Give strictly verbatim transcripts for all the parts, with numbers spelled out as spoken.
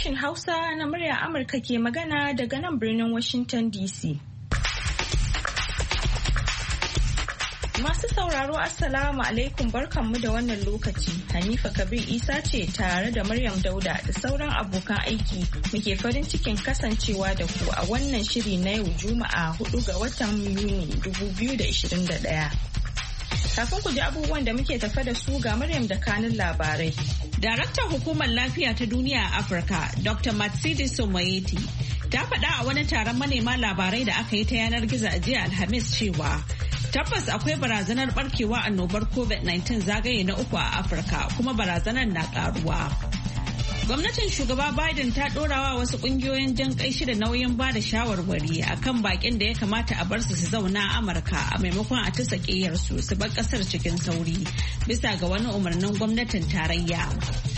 Sashin Hausa na muryar Amurka ke magana daga nan birnin Washington D C. Masu sauraro Assalamu alaikum barkanmu da wannan lokaci. Hanifa Kabir Isa ce tare da Maryam Dauda da sauran abokan aiki muke farin cikin kasancewa da ku a wannan shiri na yau Juma'a hudu ga watan Yuni dubu biyu da ishirin da ɗaya. Kafin ku ji abubuwan da muke tafe da su ga Maryam da kanun labarai. Daraktan Hukumar Lafiya ta Duniya a Afirka, Doctor Matshidiso Moeti, ta faɗa a wani taron manema labarai da aka yi ta yanar gizo a jiya Alhamis cewa tabbas akwai barazanar barkewa annobar covid nineteen zagaye na uku a Afirka kuma barazanar na karuwa. Gwamnatin shugaba Biden ta ɗorawa wasu ƙungiyoyin jan kai shida nauyin ba da shawarwari akan bakin da ya kamata a bar su su zauna a Amurka a maimakon a tusa ƙeyarsu su bar ƙasar cikin sauri bisa ga wani umarnin gwamnatin tarayya.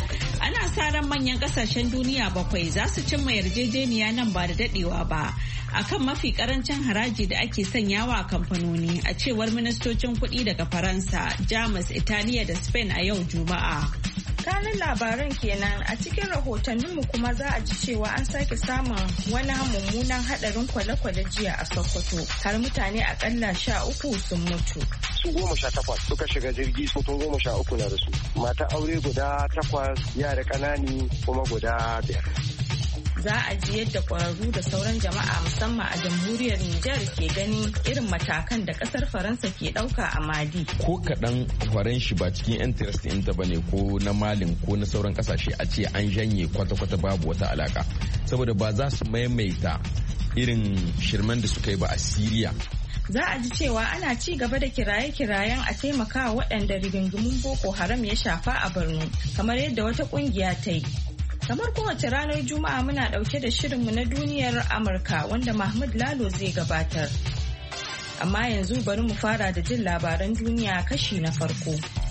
Ana sa ran manyan ƙasashen duniya bakwai za su cimma yarjejeniya nan ba da daɗewa ba akan mafi ƙarancin haraji da ake sanyawa a kamfanoni a cewar ministocin kuɗi daga Faransa, Jamus, Italiya da Spain a yau Juma'a. Kanin labaran kenan a cikin rahotanninmu kuma za a ji cewa an sake samun wani mummunan hadarin kwale-kwale jiya a Sokoto har mutane akalla sha uku sun mutu. Su goma sha takwas suka shiga jirgi mutum goma sha uku na rasu. Mata aure guda takwas yara ƙanani kuma guda biyar. Za a ji yadda ƙwararru da sauran jama'a musamman a jamhuriyar Nijar ke ganin irin matakan da ƙasar Faransa ke ɗauka a Mali. Ko kaɗan horon shi ba cikin interest ɗinta ba ne ko na Malin ko na sauran ƙasashe a ce an janye kwata-kwata babu wata alaka. Saboda ba za su maimaita irin shirman da suka yi ba a Siriya. Za a ji cewa ana ci gaba da kiraye-kirayen a taimaka waɗanda rigingimun Boko Haram ya shafa a Borno kamar yadda wata ƙungiya ta yi. Kamar kowace ranar Juma'a muna ɗauke da shirinmu na duniyar Amurka wanda Mahmud Lalo zai gabatar. Amma yanzu bari mu fara da jin labaran duniya kashi na farko.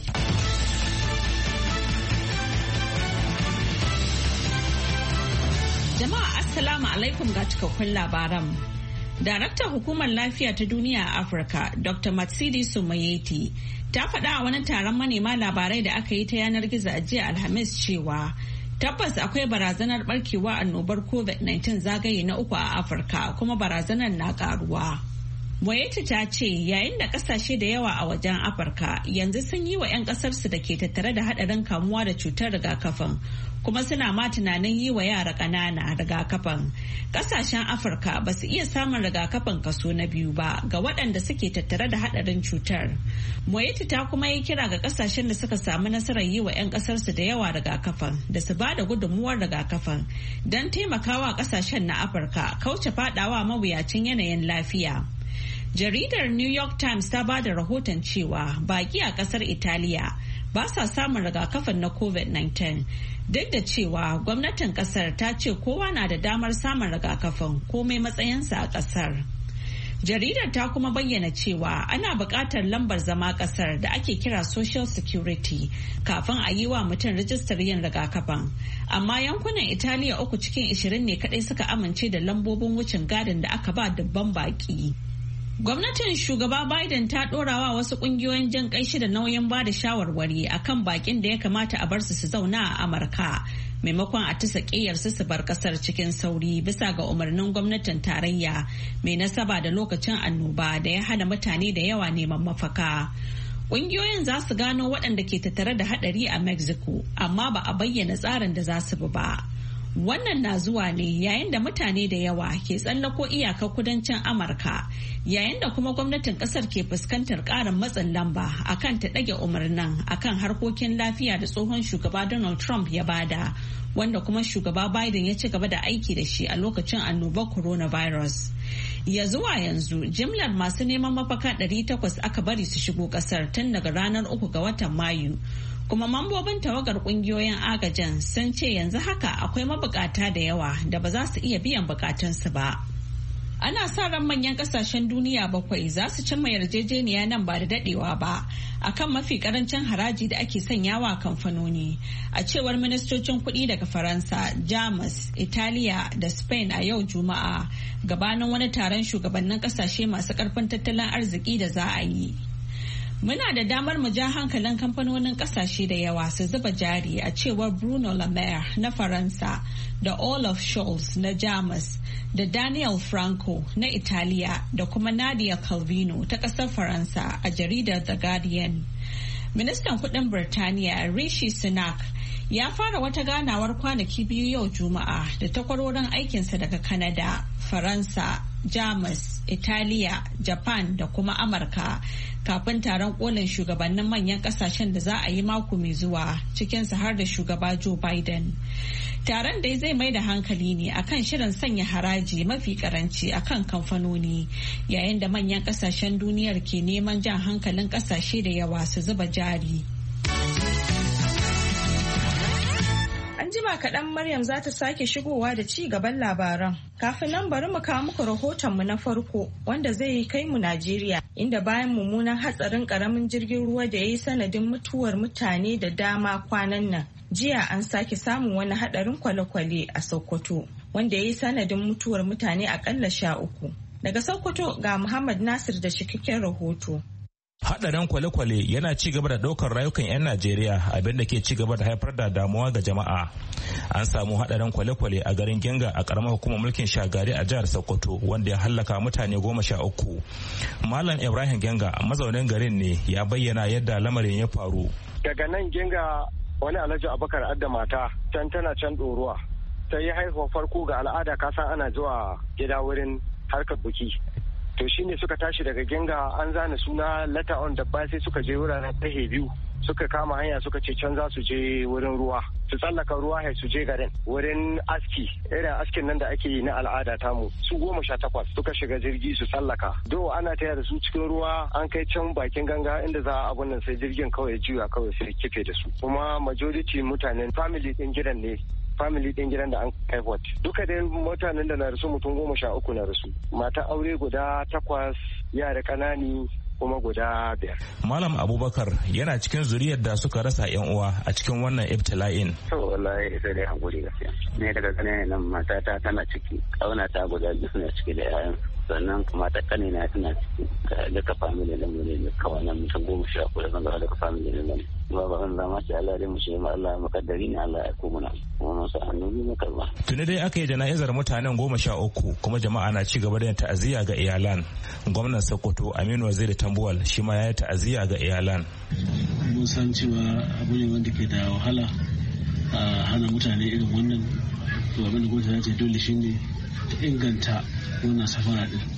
Jama'a Assalamu alaikum ga cikakkun labaran. Daraktan Hukumar Lafiya ta Duniya a Afirka, Doctor Matshidiso Moeti, ta faɗa a wani taron manema labarai da aka yi ta yanar gizo a jiya Alhamis cewa tabbas akwai barazanar barkewa annobar covid nineteen zagaye na uku a Afirka kuma barazanar na karuwa. Moeti ta ce yayin da kasashe da yawa a wajen Afirka yanzu sun yi wa 'yan kasarsu da ke tattare da hadarin kamuwa da cutar rigakafin kuma suna ma tunanin yi wa yara ƙanana rigakafin. Kasashen Afirka ba su iya samun rigakafin kaso na biyu ba ga waɗanda suke tattare da hadarin cutar. Moeti ta kuma yi kira ga kasashen da suka samu nasarar yi wa 'yan kasarsu da yawa rigakafin da su ba da gudunmuwar rigakafin don taimakawa kasashen na Afirka kauce fadawa mawuyacin yanayin lafiya. Jaridar New York Times ta ba da rahoton cewa baki a kasar Italiya ba sa samun rigakafin na covid nineteen duk da cewa gwamnatin kasar ta ce kowa na da damar samun rigakafin komai matsayinsa a kasar. Jaridar ta kuma bayyana cewa ana buƙatar lambar zama kasar da ake kira Social Security kafin a yi wa mutum rijistar yin rigakafin. Amma yankunan Italiya uku cikin ishirin ne kaɗai suka amince da lambobin wucin gadin da aka ba dubban baƙi. Gwamnatin shugaba Biden ta ɗorawa wasu ƙungiyoyin jan kai shida nauyin ba da shawarwari akan bakin da ya kamata a bar su su zauna a Amurka maimakon a tusa ƙeyarsu su bar ƙasar cikin sauri bisa ga umarnin gwamnatin tarayya mai nasaba da lokacin annoba da ya hana mutane da yawa neman mafaka. Ƙungiyoyin za su gano waɗanda ke tattare da haɗari a Mexico amma ba a bayyana tsarin da za su bi ba. Wannan na zuwa ne yayin da mutane da yawa ke tsallako iyakar kudancin Amurka yayin da kuma gwamnatin kasar ke fuskantar ƙarin matsin lamba akan ta ɗage umarnin akan harkokin lafiya da tsohon shugaba Donald Trump ya bada wanda kuma shugaba Biden ya ci gaba da aiki da shi a lokacin annobar coronavirus. Ya zuwa yanzu jimlar masu neman mafaka ɗari takwas aka bari su shigo ƙasar tun daga ranar uku ga watan Mayu. Kuma mambobin tawagar kungiyoyin agajin sun ce yanzu haka akwai mabukata da yawa da ba za su iya biyan bukatunsu ba. Ana sa ran manyan kasashen duniya bakwai za su cimma yarjejeniya nan ba da dadewa ba akan mafi karancin haraji da ake sanyawa kamfanoni a cewar ministocin kuɗi daga Faransa, Jamus, Italiya da Spain a yau Juma'a gabanin wani taron shugabannin kasashe masu karfin tattalin arziki da za a yi. Muna da damar mu ja hankalin kamfanonin kasashe da yawa su zuba jari a cewar Bruno Le Maire na Faransa da Olaf Scholz na Jamus da Daniel Franco na Italiya da kuma Nadia Calvino ta ƙasar Faransa a jaridar The Guardian. Ministan kudin Birtaniya Rishi Sunak ya fara wata ganawar kwanaki biyu yau Juma'a da takwarorin aikinsa daga Canada, Faransa, Jamus, Italiya, Japan da kuma Amurka kafin taron kolin shugabannin manyan kasashen da za a yi mako mai zuwa cikinsu har da shugaba Joe Biden. Taron dai zai mai da hankali ne akan shirin sanya haraji mafi karanci akan kamfanoni yayin da manyan kasashen duniyar ke neman jan hankalin kasashe da yawa su zuba jari. An jima kaɗan Maryam za ta sake shigowa da ci gaban labaran. Kafin nan bari mu kawo muku rahotonmu na farko wanda zai kai mu Najeriya inda bayan mummunan hatsarin ƙaramin jirgin ruwa da ya yi sanadin mutuwar mutane da dama kwanan nan. Jiya an sake samun wani haɗarin kwale-kwale a Sokoto wanda ya yi sanadin mutuwar mutane aƙalla sha uku. Daga Sokoto ga Muhammad Nasir da cikakken rahoto. Haɗarin kwale-kwale yana ci gaba da ɗaukar rayukan 'yan Najeriya abinda ke ci gaba da haifar da damuwa ga jama'a. An samu haɗarin kwale-kwale a garin Genga a ƙaramar hukumar mulkin Shagari a jihar Sokoto wanda ya hallaka mutane goma sha uku. Malam Ibrahim Genga mazaunin garin ne ya bayyana yadda lamarin ya faru. Daga nan Genga wani Alhaji Abubakar adda mata can tana can ɗoruwa. Ta yi haihuwar farko ga al'ada kasan ana zuwa gida wurin harkar buki. To shi ne suka tashi daga Genga an zana suna letter on dabba sai suka je wuraren tahe biyu suka kama hanya suka ce can za su je wurin ruwa su tsallaka ruwa hai su je garin wurin aski irin askin nan da ake yi na al'ada tamu su goma sha takwas suka shiga jirgi su tsallaka do ana taya da su cikin ruwa an kai can bakin ganga inda za a abun nan sai jirgin kawai juya kawai sai kife da su kuma majority mutanen family din gidan ne family din gidan da an kai what duka dai mutanen da na rasu mutum goma sha uku na rasu mata aure guda takwas yara kanani kuma guda biyar. Malam Abubakar yana cikin zuriyar da suka rasa yan uwa a cikin wannan ibtila'in. To wallahi sai dai hankuri gaskiya. Ne daga ganin nan matata tana ciki, kauna ta guda biyu suna ciki da yayan. Sannan kuma ta kane na tana ciki daga family da mu ne kawai nan mutum goma sha uku da zanga daga family da mu. Ba ba an zama shi Allah dai mu shi ma Allah makaddari ne Allah ya kuma na. Kuma sa annabi ne karba. Tuni dai aka yi jana'izar mutanen goma sha uku kuma jama'a na ci gaba da yin ta'aziyya ga iyalan. Gwamnan Sokoto Aminu Waziri Tambuwal shi ma ya yi ta'aziyya ga iyalan. Mun san cewa abu ne wanda ke da wahala a hana mutane irin wannan to abin da gwamnati ce dole shine ta inganta wannan safara din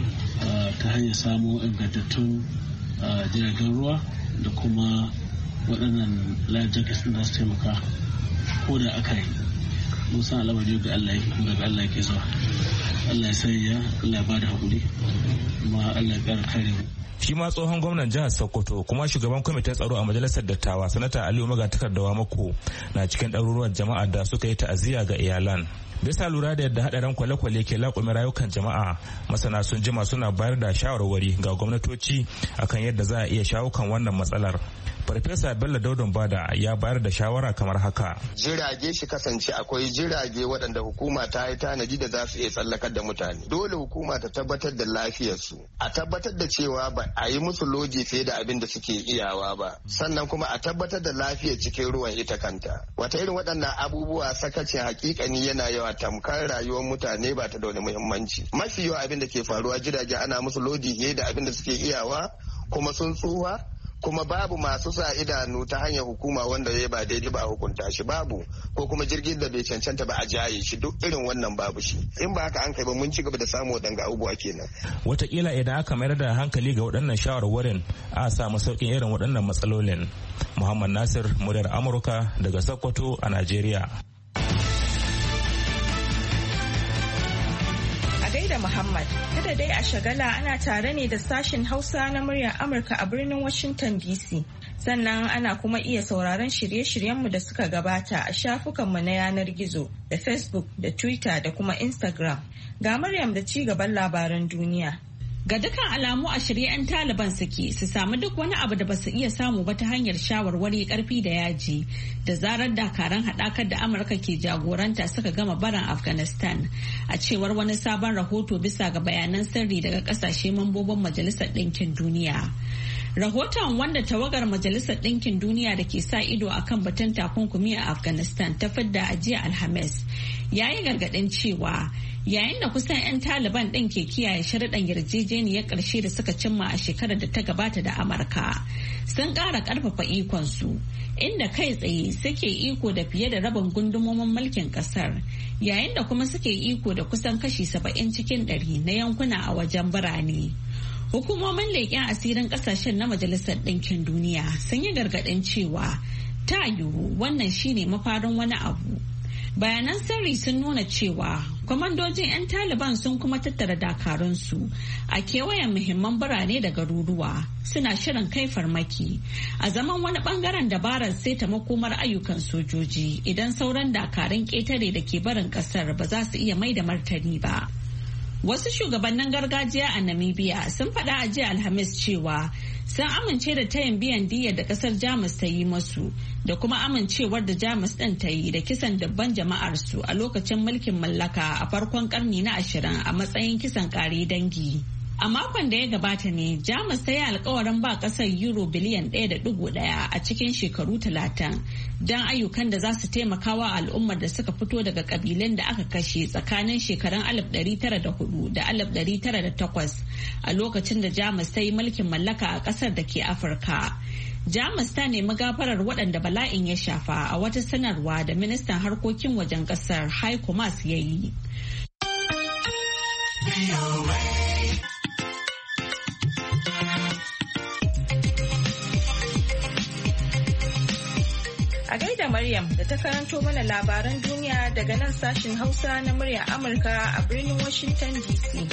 ta hanyar samo ingantattun jiragen ruwa da kuma waɗannan life jackets da su taimaka ko da aka yi mun san al'amari ga Allah daga Allah ke zuwa Allah ya sanya Allah ya bada hakuri kuma Allah ya ƙara kare mu. Shi ma tsohon gwamnan jihar Sokoto kuma shugaban kwamitin tsaro a majalisar dattawa sanata Aliyu Magatakardawa Mako na cikin ɗaruruwan jama'a da suka yi ta'aziyya ga iyalan. Bisa lura da yadda hadarin kwale-kwale ke laƙume rayukan jama'a masana sun jima suna bayar da shawarwari ga gwamnatoci akan yadda za a iya shawo kan wannan matsalar. Farfesa Bello Daudon Bada ya bayar da shawara kamar haka. Jirage shi kasance akwai jirage waɗanda hukuma ta yi tanadi da za su iya tsallakar da mutane. Dole hukuma ta tabbatar da lafiyarsu. A tabbatar da cewa ba a yi musu loji fiye da abin da suke iyawa ba. Sannan kuma a tabbatar da lafiyar cikin ruwan ita kanta. Wata irin waɗannan abubuwa sakacin hakikani yana yawa tamkar rayuwar mutane ba ta da wani muhimmanci. Mafi yawa abin da ke faruwa jirage ana musu lodi fiye da abin da suke iyawa kuma sun tsufa. Kuma babu masu sa idanu ta hanyar hukuma wanda ya ba daidai ba hukunta shi babu ko kuma jirgin da bai cancanta ba a jaye shi duk irin wannan babu shi in ba haka an kai ba mun ci gaba da samu waɗanga abubuwa kenan. Wataƙila idan aka mayar da hankali ga waɗannan shawarwarin a samu sauƙin irin waɗannan matsalolin. Muhammad Nasir muryar Amurka daga Sokoto a Najeriya. Da Muhammad. Kada dai a shagala ana tare ne da sashen Hausa na muryar Amurka a birnin Washington D C. Sannan ana kuma iya sauraron shirye-shiryenmu da suka gabata a shafukanmu na yanar gizo da Facebook da Twitter da kuma Instagram. Ga Maryam da ci gaban labaran duniya. Ga dukkan alamu a shirye 'yan Taliban suke su samu duk wani abu da basu iya samu ba ta hanyar shawarwari karfi da yaji da zarar dakaran haɗakar da Amurka ke jagoranta suka gama barin Afghanistan a cewar wani sabon rahoto bisa ga bayanan sirri daga ƙasashe mambobin Majalisar Ɗinkin Duniya. Rahoton wanda tawagar Majalisar Ɗinkin Duniya da ke sa ido a kan batun takunkumi a Afghanistan ta fidda a jiya Alhamis ya yi gargaɗin cewa yayin da kusan 'yan Taliban ɗin ke kiyaye sharuɗan yarjejeniyar ƙarshe da suka cimma a shekarar da ta gabata da Amurka, sun ƙara ƙarfafa ikonsu, inda kai tsaye suke iko da fiye da rabin gundumomin mulkin ƙasar, yayin da kuma suke iko da kusan kashi saba'in cikin ɗari na yankuna a wajen birane. Hukumomin leƙen asirin ƙasashen na Majalisar Ɗinkin Duniya sun yi gargaɗin cewa ta yiwu wannan shine mafarin wani abu. Bayanan sirri sun nuna cewa kwamandojin 'yan Taliban sun kuma tattara dakarunsu a kewayen muhimman birane da garuruwa, suna shirin kai farmaki a zaman wani bangaren dabarar saita makomar ayyukan sojoji idan sauran dakarun ƙetare da ke barin ƙasar ba za su iya mai da martani ba. Wasu shugabannin gargajiya a Namibia sun faɗa a jiya Alhamis cewa sun amince da tayin biyan diyyar da ƙasar Jamus ta yi masu da kuma amincewar da Jamus ɗin ta yi da kisan dabban jama'arsu a lokacin mulkin mallaka a farkon ƙarni na ashirin a matsayin kisan ƙare dangi. A makon da ya gabata ne Jamus ta yi alkawarin ba ƙasar euro biliyan ɗaya da ɗigo ɗaya a cikin shekaru talatin don ayyukan da za su taimaka wa al'ummar da suka fito daga ƙabilun da aka kashe tsakanin shekarun alif ɗari tara da hudu da alif ɗari tara da takwas a lokacin da Jamus ta yi mulkin mallaka a ƙasar da ke Afirka. Jamus ta nemi gafarar waɗanda bala'in ya shafa a wata sanarwa da ministan harkokin wajen ƙasar Heiko Maas ya yi. A gaida Maryam da ta karanto mana labaran duniya daga nan sashin Hausa na muryar Amurka a birnin Washington D C.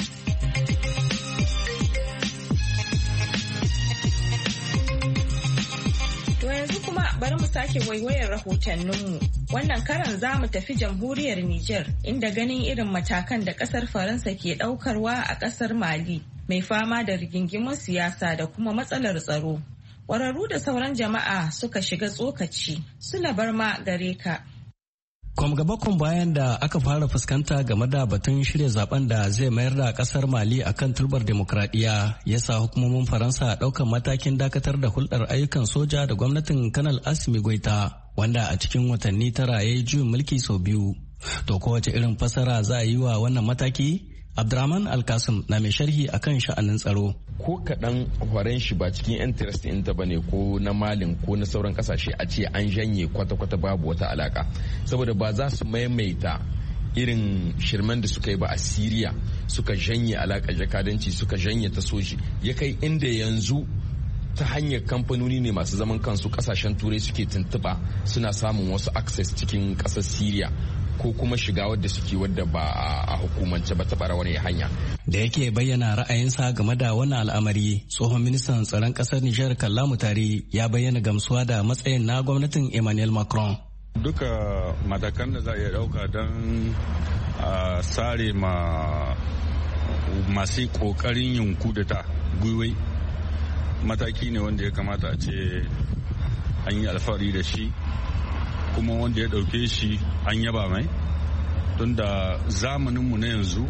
To yanzu kuma bari mu sake waiwayar rahotanninmu. Wannan karan za mu tafi jamhuriyar Nijar inda ganin irin matakan da kasar Faransa ke daukarwa a kasar Mali mai fama da rigingimun siyasa da kuma matsalar tsaro. Ƙwararru da sauran jama'a suka shiga tsokaci. Sula Barma gare ka. Kwam gaba kun bayan da aka fara fuskanta game da batun shirya zaben da zai mayar da kasar Mali akan turbar demokradiyya ya sa hukumomin Faransa ɗaukan matakin dakatar da hulɗar ayyukan soja da gwamnatin Kanal Assimi Goita wanda a cikin watanni tara ya yi juyin mulki sau biyu. To kowace irin fasara za a yi wa wannan mataki? Abdurrahman Alkasim na mai sharhi akan sha'anin tsaro. Ko kaɗan horon shi ba cikin interest ɗinta ba ne ko na Malin ko na sauran ƙasashe a ce an janye kwata-kwata babu wata alaka. Saboda ba za su maimaita irin shirman da suka yi ba a Siriya, suka janye alaƙar jakadanci, suka janye ta soji. Ya kai inda yanzu ta hanyar kamfanoni ne masu zaman kansu ƙasashen turai suke tuntuɓa suna samun wasu access cikin ƙasar Siriya. Ko kuma shiga wadda suke wadda ba a hukumance ba ta bara wani hanya. Da yake bayyana ra'ayinsa game da wannan al'amari, tsohon ministan tsaron ƙasar Nijar Kalla Mutari ya bayyana gamsuwa da matsayin na gwamnatin Emmanuel Macron. Duka matakan da za a iya ɗauka don a sare ma masu ƙoƙarin yin kudeta gwiwai mataki ne wanda ya kamata a ce an yi alfahari da shi, kuma wanda ya ɗauke shi an yaba mai, don da zamaninmu na yanzu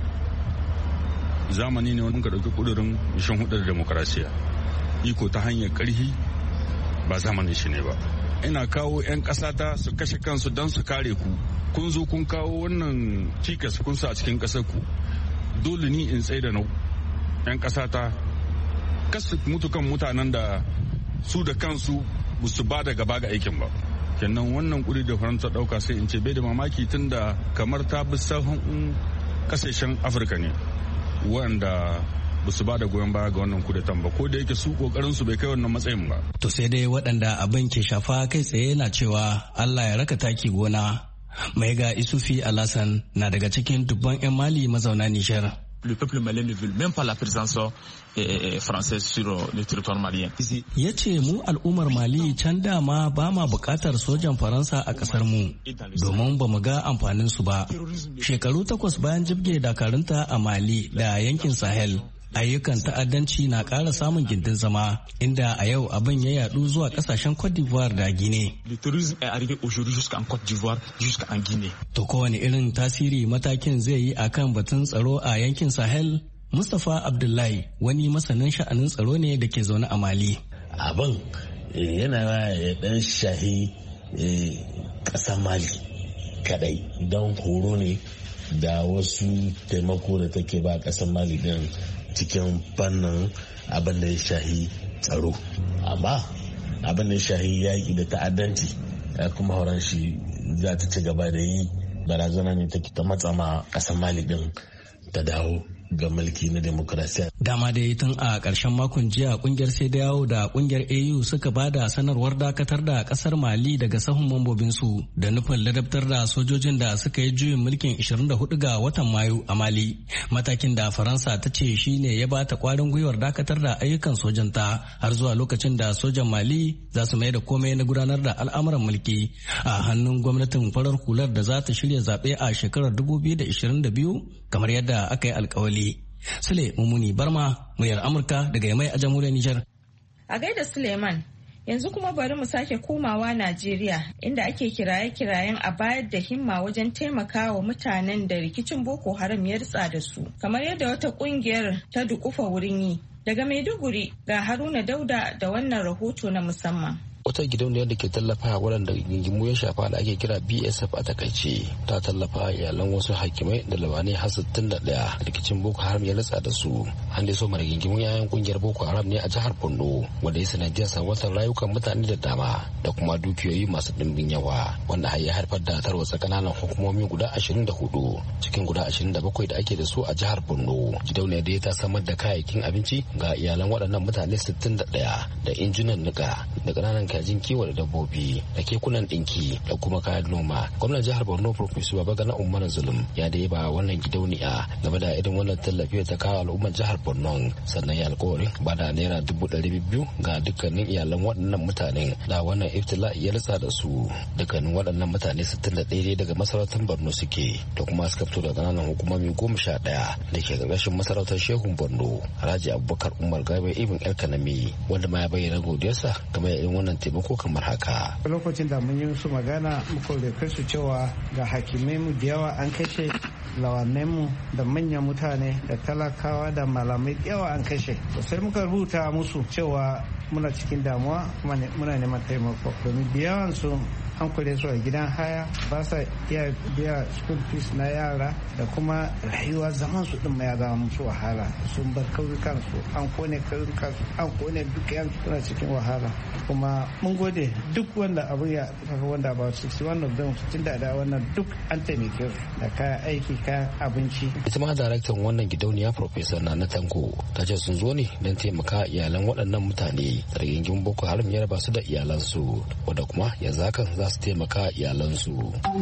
zamani ne wanda ka ɗauki ƙudurin shan hudar demokarasiya, iko ta hanyar ƙarfi ba zamanin shi ne ba. Ina kawo 'yan ƙasata su kashe kansu don su kare ku, kun zo kun kawo wannan cikas kun sa a cikin ƙasar ku, dole ni in tsaye da nau 'yan ƙasata kasu mutu kan mutanen da su da kansu ba su ba da gaba ga aikin ba. Kenan wannan kuri da faransa dauka sai in ce bai da mamaki tun da kamar ta bi sahun kasashen afirka ne wanda ba su ba da goyon baya ga wannan kudatan ba, ko da yake su kokarin su bai kai wannan matsayin ba. To sai dai waɗanda abin ke shafa kai tsaye na cewa Allah ya raka taki gona. Mai ga Isufi Alasan na daga cikin dubban 'yan Mali mazauna Nijar. Le peuple malien ne veut même pas la présence eh, française sur le territoire malien. Ya ce mu al'ummar Mali can dama ba ma bukatar sojan Faransa a kasar mu domin ba mu ga amfanin su ba. Shekaru takwas bayan jibge dakarunta a Mali da yankin Sahel, ayyukan ta'addanci na ƙara samun gindin zama, inda a yau abin ya yadu zuwa kasashen Cote d'Ivoire da Guinée. Le terrorisme est arrivé aujourd'hui jusqu'en Côte d'Ivoire, jusqu'en Guinée. To kowane irin tasiri matakin zai yi akan batun tsaro a yankin Sahel? Mustapha Abdullahi wani masanin sha'anin tsaro ne da ke zaune a Mali. abin yana ya dan shahi ƙasar Mali kadai don horo ne da wasu taimako da take ba ƙasar Mali din cikin fannin abin da ya shahi tsaro, amma abin da ya shahi yaƙi da ta'addanci kuma horon shi za ta ci gaba da yi. Barazana ne take ta matsa ma ƙasar Mali din ta dawo ga mulki na demokrasiya. Dama dai tun a ƙarshen makon jiya kungiyar CEDEAO da kungiyar A U suka ba da sanarwar dakatar da ƙasar Mali daga sahun mambobinsu da nufin ladabtar da sojojin da suka yi juyin mulkin ishirin da hudu ga watan Mayu a Mali. Matakin da Faransa ta ce shi ne ya bata kwarin gwiwar dakatar da ayyukan sojanta har zuwa lokacin da sojan Mali za su mai da komai na gudanar da al'amuran mulki a hannun gwamnatin farar hular da za ta shirya zaɓe a shekarar dubu biyu da ishirin da biyu kamar yadda aka yi alkawali. Sule Mumuni Barma, muryar Amurka daga Yamai a jamhuriyar Nijar. A gaida Suleiman, yanzu kuma bari mu sake komawa Najeriya inda ake kiraye-kirayen a bayar da himma wajen taimakawa mutanen da rikicin Boko Haram ya ritsa da su, kamar yadda wata kungiyar ta dukufa wurin yi. Daga Maiduguri ga Haruna Dauda da wannan rahoto na musamman. Wata gidauniyar da ke tallafa waɗanda gingimu ya shafa da ake kira B S F a takaice ta tallafa iyalan wasu hakimai da labarai har sittin da ɗaya rikicin Boko Haram ya ritsa da su. An dai so mara gingimun yayan kungiyar Boko Haram ne a jihar Borno wanda ya sanadiyar salwantar rayukan mutane da dama da kuma dukiyoyi masu ɗimbin yawa wanda har ya haifar da tarwatsa kananan hukumomi guda ashirin da hudu cikin guda ashirin da bakwai da ake da su a jihar Borno. Gidauniyar da ta samar da kayayyakin abinci ga iyalan waɗannan mutane sittin da ɗaya da injunan nika da ƙananan kajin kiwo da dabbobi da kekunan dinki da kuma kayan noma. Gwamnan jihar Borno Professor Babagana Umar Zulum ya da ba wannan gidauniya game da irin wannan tallafi ta kawo al'ummar jihar Borno, sannan ya alƙawarin ba da naira dubu ɗari biyu ga dukkanin iyalan waɗannan mutanen da wannan iftila'i ya ritsa da su. Dukkanin waɗannan mutane sittin da ɗaya daga masarautar Borno suke da kuma suka fito da ƙananan hukumomi goma sha ɗaya da ke ƙarƙashin masarautar Shehun Borno. Alhaji Abubakar Umar Gabe Ibn Elkanami wanda ma ya bayyana godiyarsa game da irin wannan taimako kamar haka. Lokacin da mun yi musu magana muka roƙe su cewa ga hakimai mu da yawa an kashe, lawanai mu da manyan mutane da talakawa da malamai da yawa an kashe. Sai muka rubuta musu cewa muna cikin damuwa kuma muna neman taimako domin da yawan su an kure su a gidan haya ba sa iya biya school fees na yara da kuma rayuwa zaman su din ma ya zama musu wahala. Sun bar kauyukan su, an kone kauyukan su, an kone dukiyan su, suna cikin wahala. Kuma mun gode duk wanda abu ya kafa wanda ba su ci wannan don su tun da wannan duk an taimake su da kayan aiki, kayan abinci. Ita ma daraktan wannan gidauniya Professor Nana Tanko ta ce sun zo ne don taimaka iyalan waɗannan mutane da rigingin Boko Haram ya raba su da iyalansu wanda kuma yanzu hakan za su taimaka iyalansu.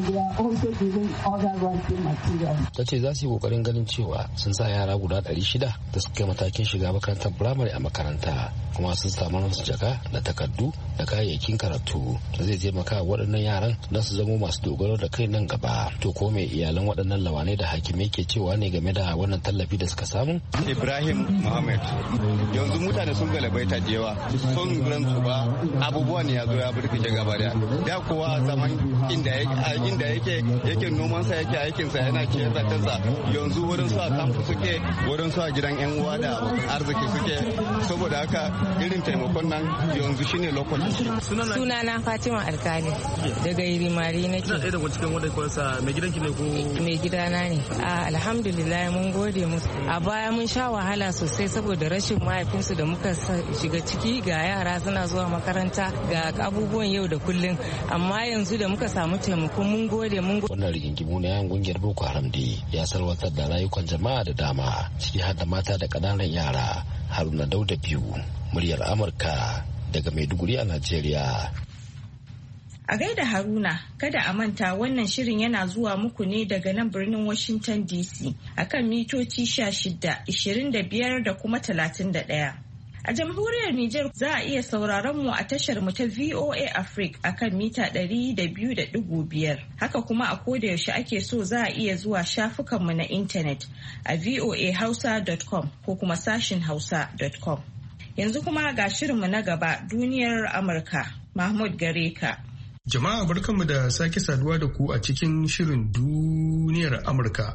Ta ce za su yi kokarin ganin cewa sun sa yara guda ɗari shida da suka matakin shiga makarantar firamare a makaranta kuma sun samu musu jaka da takardu da kayayyakin karatu da zai taimaka waɗannan yaran don su zamo masu dogaro da kai nan gaba. To ko mai iyalan waɗannan lawanai da hakimai ke cewa ne game da wannan tallafi da suka samu? Ibrahim Muhammad, yanzu mutane sun galabaita da yawa, son ransu ba abubuwan ya zo ya burkice gaba daya. Da kowa a zaman inda yake yake nomansa yake aikinsa yana ciyar da kansa, yanzu wurin su a kamfu suke, wurin su a gidan yan uwa da arziki suke. Saboda haka irin taimakon nan yanzu shine lokacin. Sunana Fatima Alkali daga Irimari nake. Ina ɗaya daga cikin wanda kwansa mai gidanki ne ko? Mai gidana ne. Alhamdulillah mun gode musu. A baya mun sha wahala sosai saboda rashin mahaifinsu da muka shiga ciki, ga yara suna zuwa makaranta ga abubuwan yau da kullum, amma yanzu da muka samu taimako mun gode mun gode. Wannan rigingimu na yan kungiyar Boko Haram dai ya salwatar da rayukan jama'a da dama ciki har da mata da ƙananan yara. Haruna Dauda biyu muryar Amurka daga Maiduguri a Najeriya. A gaida Haruna, kada a manta wannan shirin yana zuwa muku ne daga nan birnin Washington D C akan mitoci sha shida, ishirin da biyar da kuma talatin da ɗaya. A jamhuriyar Nijar za a iya sauraron mu a tashar mu ta V O A Africa akan mita ɗari da biyu da ɗigo biyar. Haka kuma a koda yaushe ake so za a iya zuwa shafukan mu na intanet a voa hausa dot com ko kuma sashin hausa dot com. Yanzu kuma ga shirinmu na gaba, duniyar Amurka. Mahmud Gareka. Jama'a barkanmu da sake saduwa da ku a cikin shirin duniyar Amurka.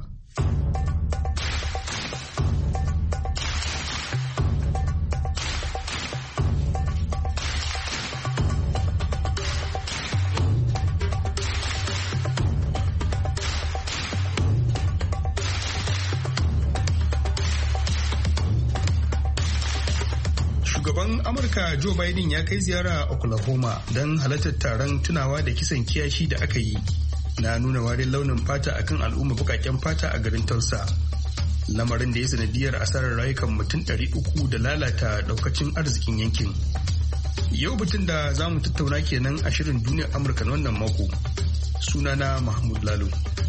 Shugaban Amurka Joe Biden ya kai ziyara Oklahoma don halartar taron tunawa da kisan kiyashi da aka yi na nuna warin launin fata akan al'umma bukaken fata a garin Tulsa. Lamarin da ya sanadiyar asarar rayukan mutum ɗari uku da lalata daukacin arzikin yankin. Yau batun da za mu tattauna kenan a shirin duniyar Amurka na wannan mako. Sunana Mahmud Lalo.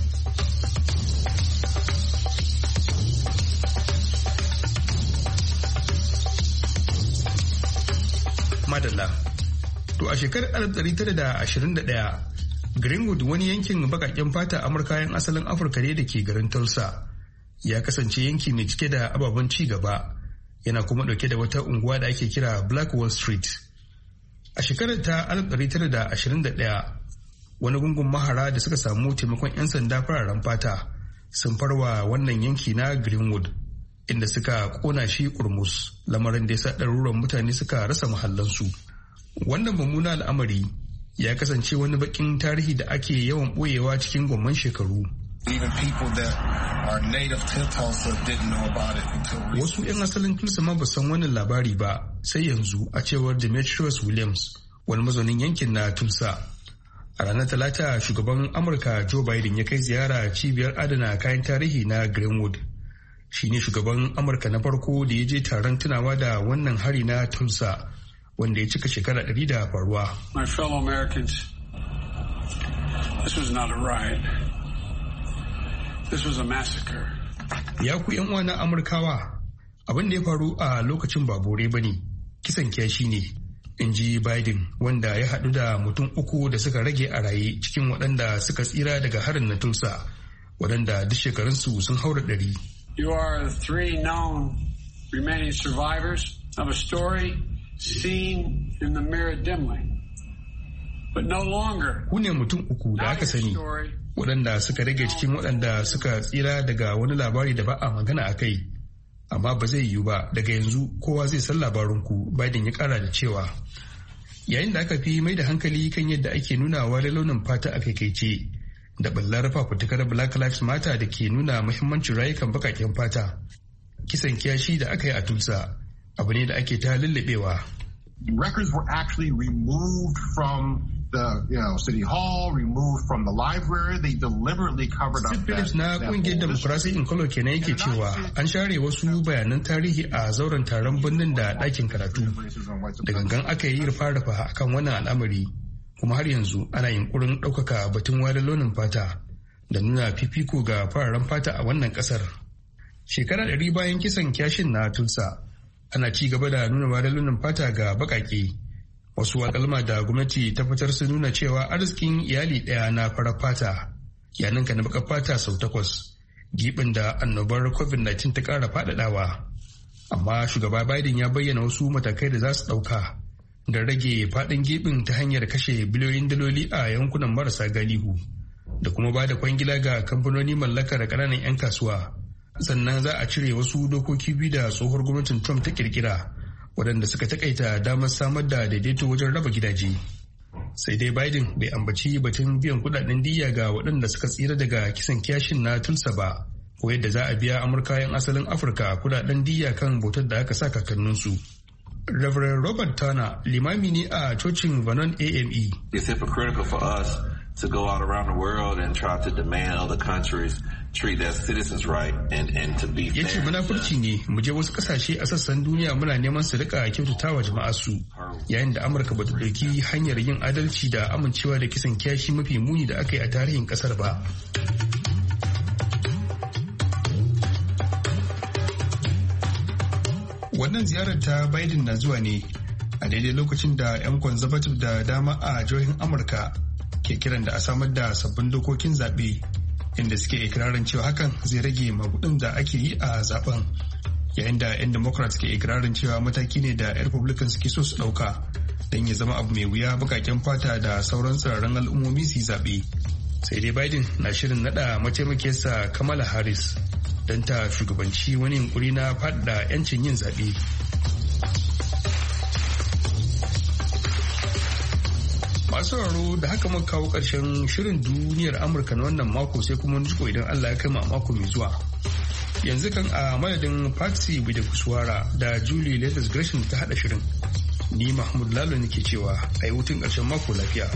Madalla. To a shekarar alif ɗari tara da ashirin da ɗaya, Greenwood, wani yankin bakaken fata Amurkayan asalin Afirka ne da ke garin Tulsa, ya kasance yanki mai cike da ababen ci gaba, yana kuma ɗauke da wata unguwa da ake kira Black Wall Street. A shekarar ta alif ɗari tara da ashirin da ɗaya, wani gungun mahara da suka samu taimakon 'yan sanda fararen fata sun farwa wannan yanki na Greenwood, inda suka kona shi kurmus, lamarin da ya sa ɗaruran mutane suka rasa mahallansu. Wannan mummuna al'amari ya kasance wani bakin tarihi da ake yawan ɓoyewa cikin gwamman shekaru. Wasu 'yan asalin Tulsa ma ba san wannan labari ba sai yanzu, a cewar Demetrius Williams, wani mazaunin yankin na Tulsa. A ranar Talata, shugaban Amurka Joe Biden ya kai ziyara cibiyar adana kayan tarihi na Greenwood. Shi ne shugaban Amurka na farko da ya je taron tunawa da wannan hari na Tulsa, wanda ya cika shekara ɗari da faruwa. My fellow Americans, this was not a riot. This was a massacre. Ya ku 'yan uwa na Amurkawa, abin da ya faru a lokacin ba bore bane, kisan kiyashi ne, in ji Biden, wanda ya haɗu da mutum uku da suka rage a raye cikin waɗanda suka tsira daga harin na Tulsa, waɗanda duk shekarunsu sun haura ɗari. You are the three known remaining survivors of a story seen in the mirror dimly, but no longer. Ku ne mutum uku da aka sani, waɗanda suka rage cikin waɗanda suka tsira daga wani labari da ba a magana a kai, amma ba zai yiwu ba daga yanzu kowa zai san labarinku, Biden ya ƙara da cewa. Yayin da aka fi mai da hankali kan yadda ake nunawa da launin fata a kaikaice, da ballar fafutukar Black Lives Matter da ke nuna muhimmancin rayukan bakaken fata, kisan kiyashi da aka yi a Tulsa abu ne da ake ta lullabewa. Records were actually removed from the, you know, City Hall, removed from the library. They deliberately covered up that. Phillips na kungiyar Democracy in Color kenan yake cewa an share wasu bayanan tarihi a zauren taron birnin da ɗakin karatu. Da gangan aka yi rufa-rufa akan wannan al'amari, kuma har yanzu ana yunkurin ɗaukaka batun wayar launin fata da nuna fifiko ga fararen fata a wannan ƙasar. Shekara ɗari bayan kisan kyashin na Tulsa, ana ci gaba da nuna wayar launin fata ga baƙaƙe. Wasu alƙalma da gwamnati ta fitar sun nuna cewa arzikin iyali ɗaya na farar fata ya ninka na baƙar fata sau takwas, giɓin da annobar covid nineteen ta ƙara faɗaɗawa. Amma shugaba Biden ya bayyana wasu matakai da za su ɗauka da rage faɗin gibin ta hanyar kashe biliyoyin daloli a yankunan marasa galihu, da kuma ba da kwangila ga kamfanoni mallakar ƙananan 'yan kasuwa. Sannan za a cire wasu dokoki biyu da tsohuwar gwamnatin Trump ta kirkira, waɗanda suka takaita damar samar da daidaito wajen raba gidaje. Sai dai Biden bai ambaci batun biyan kudaden diyya ga waɗanda suka tsira daga kisan kiyashin na Tulsa ba, ko yadda za a biya Amurkayan asalin Afirka kudaden diyya kan bautar da aka sa kakanninsu. Reverend Robert Turner, limami ne a cocin Vernon A M E. It's hypocritical for us to go out around the world and try to demand other countries treat their citizens right and, and to be fair. Yace munafurci ne mu je wasu kasashe a sassan duniya muna neman su rika kyautatawa jama'a su, yayin da Amurka bata dauki hanyar yin adalci da amincewa da kisan kiyashi mafi muni da aka yi a tarihin kasar ba. Wannan ziyarar ta Biden na zuwa ne a daidai lokacin da 'yan conservative da dama a jihohin Amurka ke kiran da a samar da sabbin dokokin zaɓe, inda suke ikirarin cewa hakan zai rage magudin da ake yi a zaben, yayin da 'yan Democrats ke ikirarin cewa mataki ne da 'yan Republicans suke so su ɗauka don ya zama abu mai wuya bukaken fata da sauran tsirarren al'ummomi su yi zaɓe. Sai dai Biden na shirin naɗa mataimakiyarsa Kamala Harris don ta shugabanci wani yunkuri na faɗaɗa 'yancin yin zaɓe. Masu sauraro da haka muka kawo ƙarshen shirin duniyar Amurka na wannan mako, sai kuma jiko idan Allah ya kai mu a mako mai zuwa. Yanzu kan a madadin Patsy da Kuswara da Julie Leathers Gresham ta hada shirin. Ni Mahmud Lalo nake cewa a yi hutun ƙarshen mako lafiya.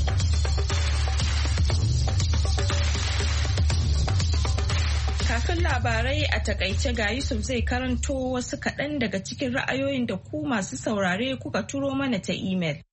Kafin labarai a takaice ga Yusuf zai karanto wasu kaɗan daga cikin ra'ayoyin da ku masu saurare kuka turo mana ta imel.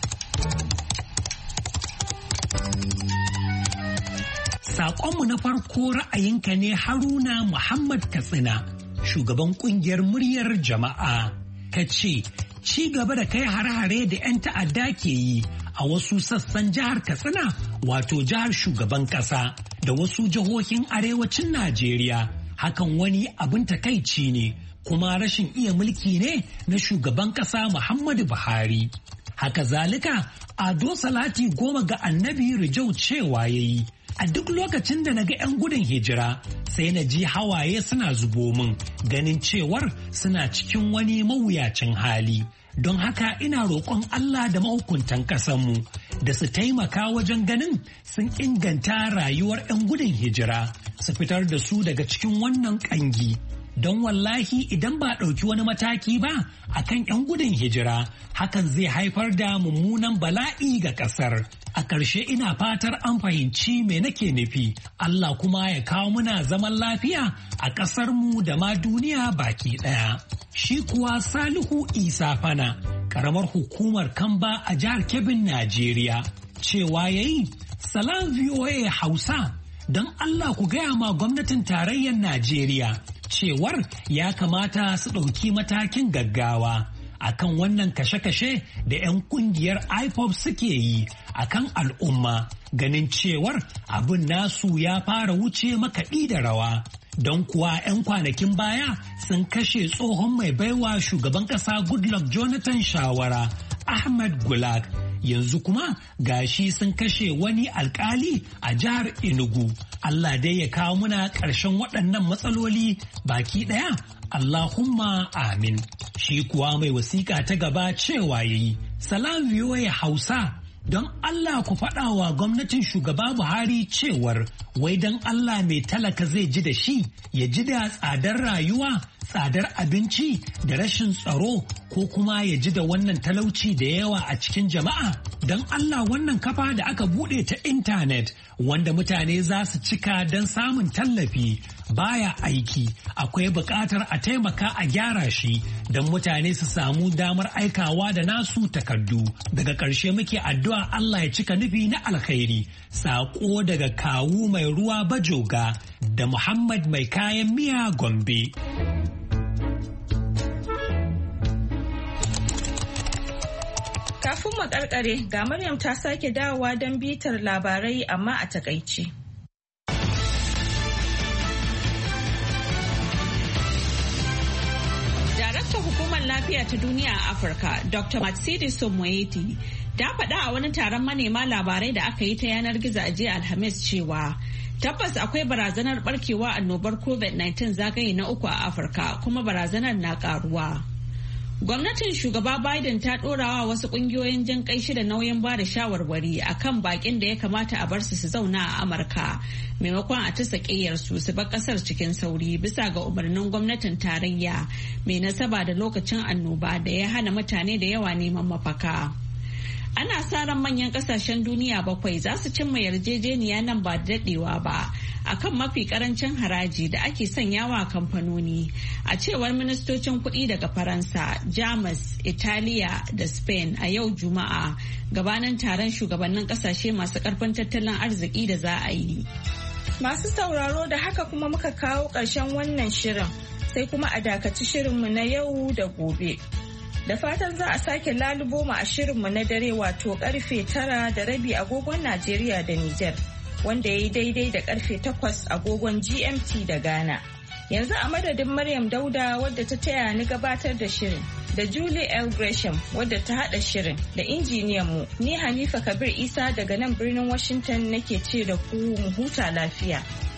Saƙonmu na farko ra'ayinka ne Haruna Muhammad Katsina, shugaban ƙungiyar muryar jama'a. Ka ce, ci gaba da kai hare-hare da 'yan ta'adda ke yi a wasu sassan jihar Katsina, wato jihar shugaban ƙasa da wasu jihohin arewacin Najeriya. Hakan wani abin takaici ne, kuma rashin iya mulki ne na shugaban ƙasa Muhammadu Buhari. Haka zalika, Ado Salati goma ga Annabi Rijau cewa yayi. A duk lokacin da na ga 'yan gudun hijira sai na ji hawaye suna zubo min ganin cewar suna cikin wani mawuyacin hali. Don haka ina roƙon Allah da mahukuntan ƙasanmu da su taimaka wajen ganin sun inganta rayuwar 'yan gudun hijira, su fitar da su daga cikin wannan ƙangi. Don wallahi idan ba ɗauki wani mataki ba a kan 'yan gudun hijira, hakan zai haifar da mummunan bala'i ga ƙasar. A ƙarshe ina fatar an fahimci me nake nufi, Allah kuma ya kawo muna zaman lafiya a ƙasarmu da ma duniya baki ɗaya. Shi kuwa Salihu Isa Fana, ƙaramar hukumar Kamba a jihar Kebbin, Najeriya, cewa yayi, Salam V O A Hausa, don Allah ku gaya ma gwamnatin tarayyar Najeriya cewar ya kamata su ɗauki matakin gaggawa akan wannan kashe-kashe da 'yan kungiyar I P O B suke yi akan al'umma, ganin cewar abin nasu ya fara wuce makaɗi da rawa. Don kuwa 'yan kwanakin baya sun kashe tsohon mai baiwa shugaban ƙasa Goodluck Jonathan shawara, Ahmed Gulag. Yanzu kuma gashi sun kashe wani alkali a jihar Enugu. Allah dai ya kawo muna ƙarshen waɗannan matsaloli baki ɗaya. Allahumma amin. Shi kuwa mai wasiƙa ta gaba cewa yayi, Salam V O A Hausa, don Allah ku faɗa wa gwamnatin shugaba Buhari cewar wai don Allah mai talaka zai ji da shi, ya ji da tsadar rayuwa, tsadar abinci da rashin tsaro, ko kuma ya ji da wannan talauci da yawa a cikin jama'a. Don Allah wannan kafa da aka buɗe ta intanet wanda mutane za su cika don samun tallafi baya aiki. Akwai buƙatar a taimaka a gyara shi don mutane su samu damar aikawa da nasu takardu. Daga ƙarshe muke addu'a Allah ya cika nufi na alkhairi. Saƙo daga kawu mai ruwa Bajoga da Muhammad mai kayan miya Gombe. Kafin mu karkare ga Maryam ta sake dawowa don bitar labarai amma a takaice. Daraktan Hukumar Lafiya ta Duniya a Afirka, Doctor Matsidi Moeti, ta faɗa a wani taron manema labarai da aka yi ta yanar gizo a jiya Alhamis cewa tabbas akwai barazanar barkewa annobar covid nineteen zagaye na uku a Afirka, kuma barazanar na karuwa. Gwamnatin shugaba Biden ta ɗorawa wasu ƙungiyoyin jin kai shida nauyin ba da shawarwari a kan baƙin da ya kamata a bar su su zauna a Amurka maimakon a tasa ƙeyarsu su bar ƙasar cikin sauri bisa ga umarnin gwamnatin tarayya mai nasaba da lokacin annoba da ya hana mutane da yawa neman mafaka. Ana sa ran manyan kasashen duniya bakwai za su cimma yarjejeniya nan ba da daɗewa ba akan mafi karancin haraji da ake sanyawa kamfanoni, a cewar ministocin kuɗi daga Faransa, Jamus, Italiya da Spain a yau Juma'a gabanin taron shugabannin kasashe masu ƙarfin tattalin arziki da za a yi. Masu sauraro da haka kuma muka kawo ƙarshen wannan shirin, sai kuma a dakaci shirinmu na yau da gobe. Da fatan za a sake lalubo mu a shirinmu na dare, wato karfe tara da rabi agogon Najeriya da Nijar, wanda ya yi daidai da karfe takwas agogon G M T da Ghana. Yanzu a madadin Maryam Dauda wadda ta taya ni gabatar da shirin, da Julie L. Gresham wadda ta haɗa shirin, da injiniyan mu ni Hanifa Kabir Isa daga nan birnin Washington nake ce da ku mu huta lafiya.